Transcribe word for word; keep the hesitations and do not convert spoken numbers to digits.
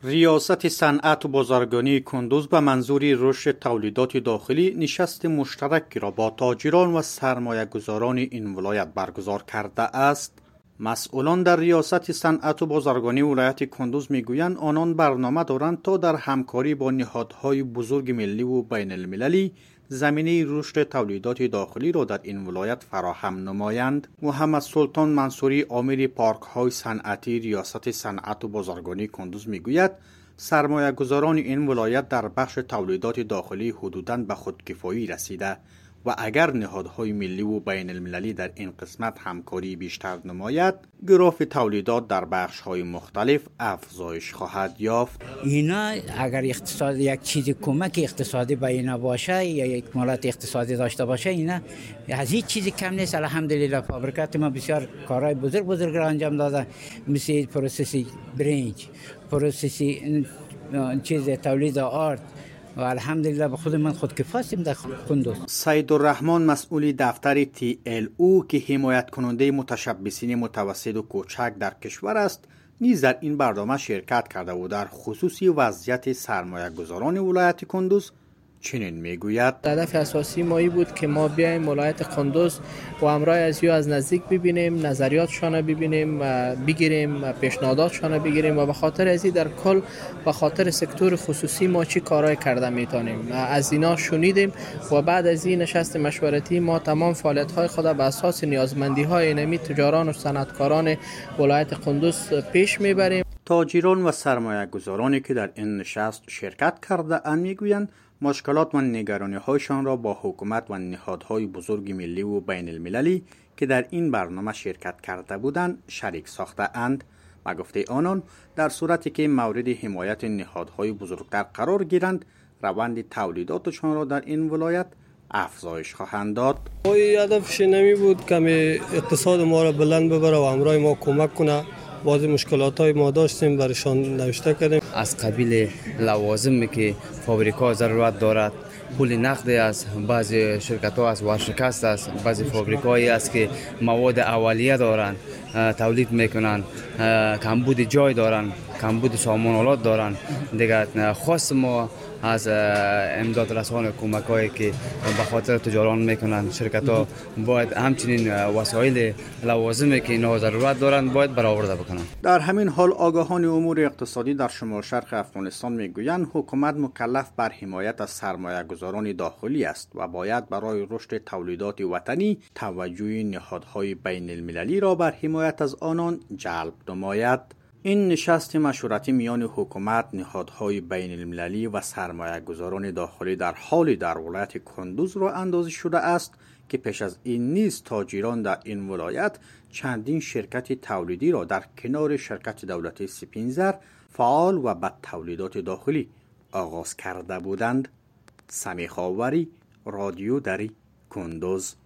ریاست صنعت و بازرگانی کندوز به منظور رشد تولیدات داخلی نشست مشترکی را با تاجران و سرمایه گذاران این ولایت برگزار کرده است. مسئولان در ریاست صنعت و بازرگانی ولایت کندوز میگویند آنان برنامه دارند تا در همکاری با نهادهای بزرگ ملی و بین المللی زمینه رشد تولیدات داخلی را در این ولایت فراهم نمایند. محمد سلطان منصوری آمر پارک های صنعتی ریاست صنعت و بازرگانی کندوز میگوید سرمایه گذاران این ولایت در بخش تولیدات داخلی حدوداً به خودکفایی رسیده و اگر نهادهای ملی و بین المللی در این قسمت همکاری بیشتر نماید گراف تولیدات در بخش های مختلف افزایش خواهد یافت. اینا اگر اقتصاد یک چیزی کمک اقتصادی به اینا باشه یا یک مالت اقتصادی داشته باشه اینا از هیچ چیزی کم نیست. الحمدلله فابریکات ما بسیار کارهای بزرگ بزرگ را انجام داده، مثل پروسس برنج، پروسس چیز تولید آرد و الحمدلله به خود من خودکفا هستیم در کندوز. سید الرحمن مسئول دفتر تی ال او که حمایت کننده متشبثین متوسط و کوچک در کشور است نیز در این برنامه شرکت کرده و در خصوص وضعیت سرمایه گذاران ولایت کندوز چنین میگوید. هدف اساسی مایی بود که ما بیایم ولایت کندوز و همراه از یو از نزدیک ببینیم، نظریاتشان ببینیم و بگیریم، پیشنهاداتشان بگیریم و به خاطر ازی در کل به خاطر سکتور خصوصی ما چی کارهای کرده میتونیم از اینا شنیدیم و بعد از این نشست مشورتی ما تمام فعالیت های خود به اساس نیازمندی های اینمی تجاران و صنعتکاران ولایت کندوز پیش میبریم. تاجران و سرمایه گذارانی که در این نشست شرکت کرده اند میگویند مشکلات و نگرانی هایشان را با حکومت و نهادهای بزرگ ملی و بین المللی که در این برنامه شرکت کرده بودند شریک ساخته اند و گفته آنان در صورتی که مورد حمایت نهادهای بزرگتر قرار گیرند روند تولیداتشان را در این ولایت افزایش خواهند داد. هدفش نمی بود که اقتصاد ما را بلند ببره و همراه ما کمک کنه. بعضی مشکلات های ما داشتیم برشان نوشته کردیم. از قبیل لوازمی که فابریکا ضرورت دارد، پول نقدی است، بعضی شرکت ها از ورشکست است، بعضی فابریکایی است که مواد اولیه دارند تولید میکنند، کمبود جای دارند، کمبود سامانالات دارند. دیگر خاص ما از امداد رسان کمک هایی که به خاطر تجاران میکنند شرکت ها باید همچنین وسایل لوازمی که اینها ضرورت دارند باید برآورده بکنند. در همین حال آگاهان امور اقتصادی در شمال شرق افغانستان میگویند حکومت مکلف بر حمایت از سرمایه گذاران داخلی است و باید برای رشد تولیدات وطنی توجه نهادهای بین المللی را بر حمایت از آنان جلب نماید. این نشست مشورتی میان حکومت، نهادهای بین المللی و سرمایه گذاران داخلی در حال در ولایت کندوز را اندازی شده است که پیش از این نیز تاجران در این ولایت چندین شرکت تولیدی را در کنار شرکت دولتی سپینزر فعال و به تولیدات داخلی آغاز کرده بودند. سمیخ آوری، رادیو دری، کندوز.